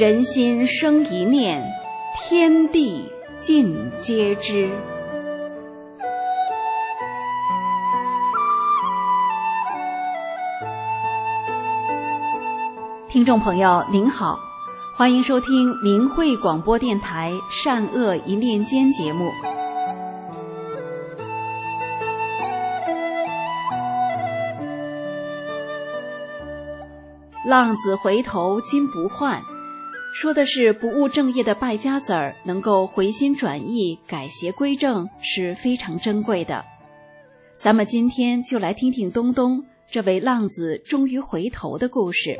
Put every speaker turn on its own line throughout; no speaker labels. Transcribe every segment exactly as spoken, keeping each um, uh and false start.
人心生一念，天地尽皆知。听众朋友您好，欢迎收听明慧广播电台善恶一念间节目。浪子回头金不换，说的是不务正业的败家子儿能够回心转意，改邪归正，是非常珍贵的。咱们今天就来听听东东这位浪子终于回头的故事。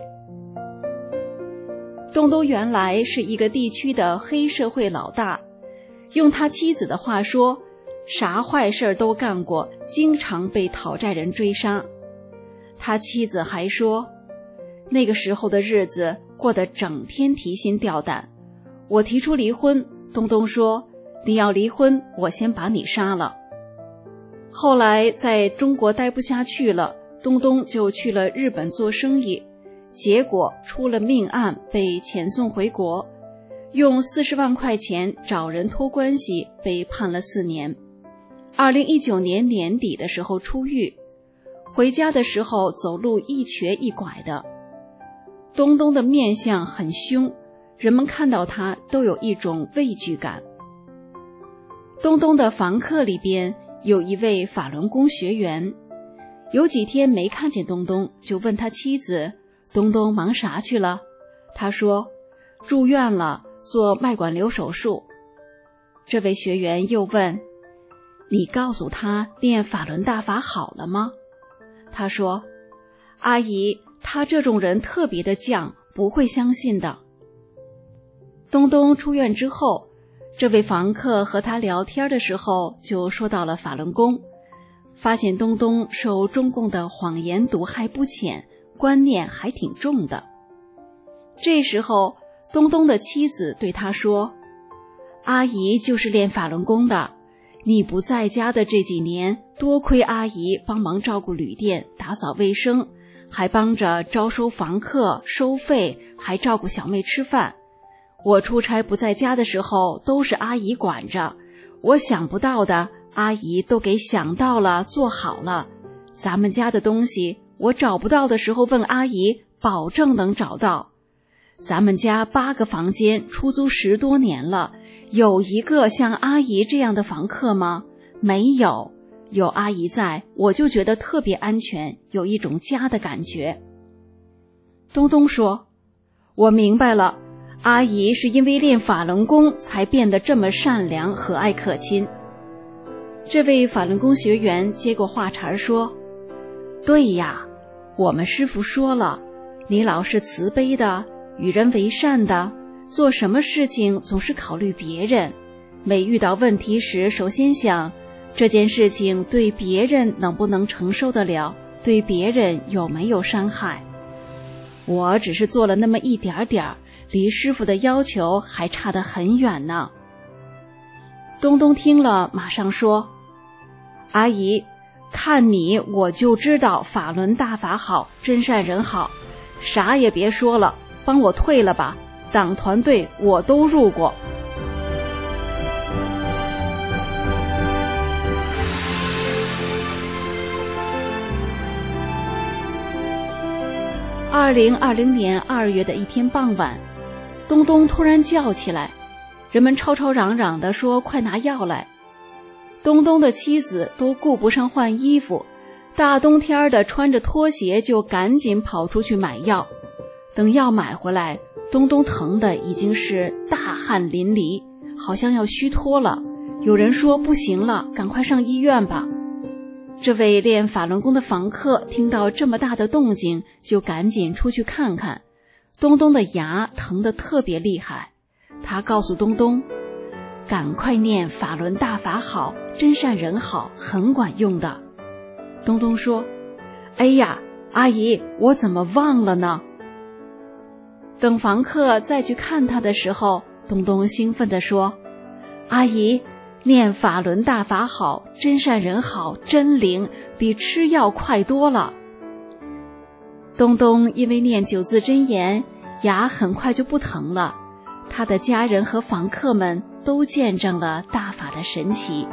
东东原来是一个地区的黑社会老大，用他妻子的话说，啥坏事都干过，经常被讨债人追杀。他妻子还说，那个时候的日子过得整天提心吊胆。我提出离婚，东东说，你要离婚，我先把你杀了。后来在中国待不下去了，东东就去了日本做生意，结果出了命案，被遣送回国，用四十万块钱找人托关系，被判了四年。二零一九年年底的时候出狱，回家的时候走路一瘸一拐的。东东的面相很凶，人们看到他都有一种畏惧感。东东的房客里边有一位法轮功学员，有几天没看见东东，就问他妻子，东东忙啥去了？他说，住院了，做脉管瘤手术。这位学员又问，你告诉他练法轮大法好了吗？他说，阿姨，他这种人特别的犟，不会相信的。东东出院之后，这位房客和他聊天的时候就说到了法轮功，发现东东受中共的谎言毒害不浅，观念还挺重的。这时候东东的妻子对他说，阿姨就是练法轮功的，你不在家的这几年，多亏阿姨帮忙照顾旅店，打扫卫生，还帮着招收房客，收费，还照顾小妹吃饭。我出差不在家的时候都是阿姨管着，我想不到的阿姨都给想到了，做好了。咱们家的东西我找不到的时候问阿姨，保证能找到。咱们家八个房间出租十多年了，有一个像阿姨这样的房客吗？没有。有阿姨在，我就觉得特别安全，有一种家的感觉。东东说，我明白了，阿姨是因为练法轮功才变得这么善良和蔼可亲。这位法轮功学员接过话茬说，对呀，我们师父说了，你老是慈悲的，与人为善的，做什么事情总是考虑别人，每遇到问题时首先想，这件事情对别人能不能承受得了，对别人有没有伤害。我只是做了那么一点点，离师父的要求还差得很远呢。东东听了马上说，阿姨，看你我就知道法轮大法好，真善人好，啥也别说了，帮我退了吧，党团队我都入过。二零二零年二月的一天傍晚，东东突然叫起来，人们吵吵嚷嚷地说快拿药来。东东的妻子都顾不上换衣服，大冬天的穿着拖鞋就赶紧跑出去买药。等药买回来，东东疼的已经是大汗淋漓，好像要虚脱了。有人说不行了，赶快上医院吧。这位练法轮功的房客听到这么大的动静，就赶紧出去看看。东东的牙疼得特别厉害，他告诉东东，赶快念法轮大法好，真善人好，很管用的。东东说，哎呀，阿姨，我怎么忘了呢？等房客再去看他的时候，东东兴奋地说，阿姨，念法轮大法好，真善人好，真灵，比吃药快多了。东东因为念九字真言， 牙很快就不疼了，他的家人和房客们都见证了大法的神奇。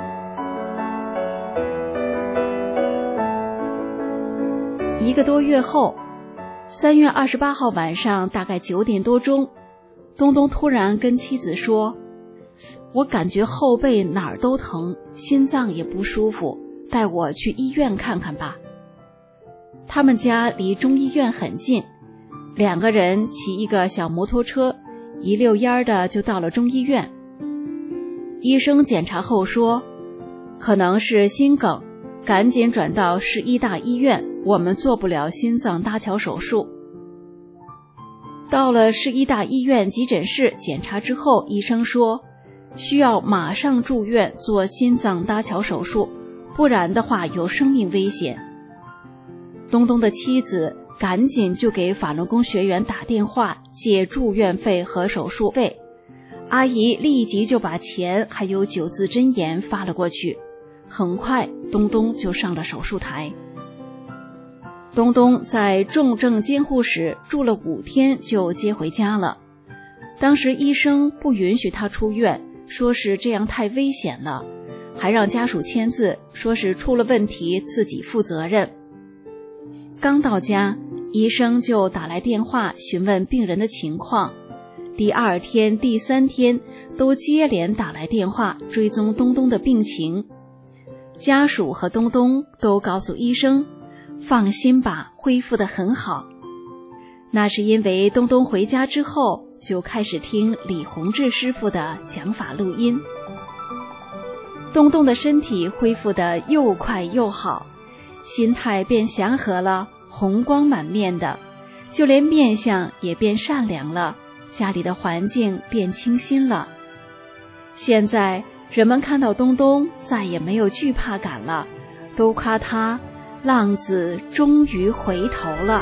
一个多月后，三月二十八号晚上大概九点多钟，东东突然跟妻子说，我感觉后背哪儿都疼，心脏也不舒服，带我去医院看看吧。他们家离中医院很近，两个人骑一个小摩托车，一溜烟儿的就到了中医院。医生检查后说，可能是心梗，赶紧转到市医大医院，我们做不了心脏搭桥手术。到了市医大医院急诊室检查之后，医生说需要马上住院做心脏搭桥手术，不然的话有生命危险。东东的妻子赶紧就给法轮功学员打电话借住院费和手术费，阿姨立即就把钱还有九字真言发了过去，很快东东就上了手术台。东东在重症监护室住了五天就接回家了。当时医生不允许他出院，说是这样太危险了，还让家属签字，说是出了问题自己负责任。刚到家，医生就打来电话询问病人的情况，第二天、第三天都接连打来电话追踪东东的病情。家属和东东都告诉医生，放心吧，恢复得很好。那是因为东东回家之后就开始听李洪志师傅的讲法录音，东东的身体恢复得又快又好，心态变祥和了，红光满面的，就连面相也变善良了，家里的环境变清新了。现在人们看到东东再也没有惧怕感了，都夸他浪子终于回头了。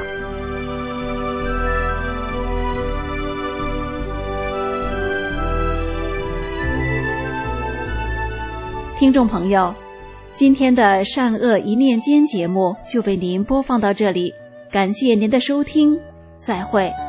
听众朋友，今天的善恶一念间节目就为您播放到这里，感谢您的收听，再会。